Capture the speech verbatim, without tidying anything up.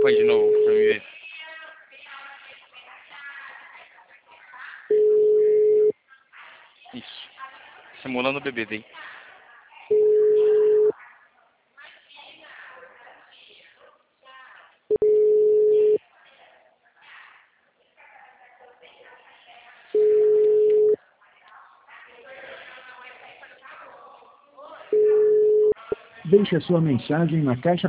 põe de novo pra mim ver. Isso. Simulando o bebê daí. Deixe a sua mensagem na caixa